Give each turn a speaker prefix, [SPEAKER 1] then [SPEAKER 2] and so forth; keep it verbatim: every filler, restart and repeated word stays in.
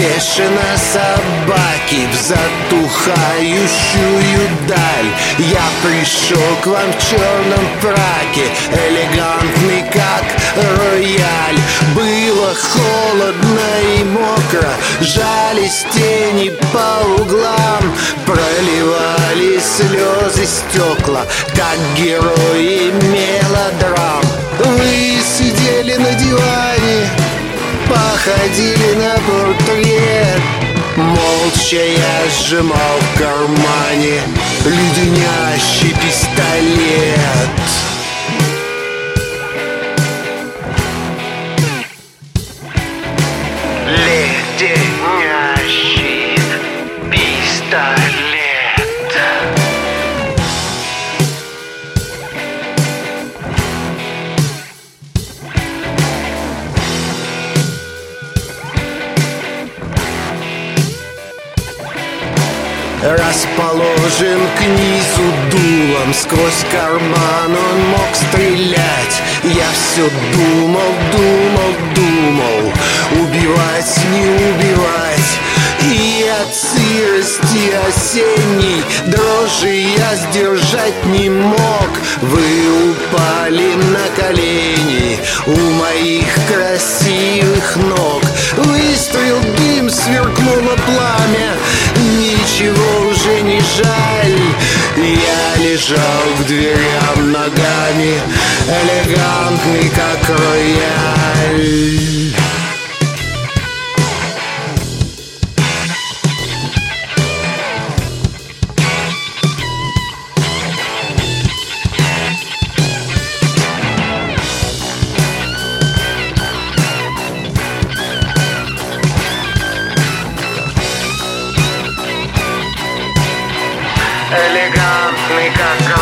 [SPEAKER 1] бешено собаки в затухающую даль. Я пришел к вам в черном фраке, элегантный как рояль. Было холодно и мокро, жались тени по углам, проливали слезы стекла, как герои мелодрам. Вы сидели на диване, походили на портрет. Молча я сжимал в кармане леденящий пистолет. Леденящий пистолет. Расположен к низу дулом, сквозь карман он мог стрелять. Я все думал, думал, думал, убивать, не убивать. И от сырости осенней дрожи я сдержать не мог. Вы упали на колени у моих красивых ног. Выстрел, дым, сверкнуло пламя, ничего уже не жаль. Я лежал к дверям ногами, элегантный как рояль. Элегантный как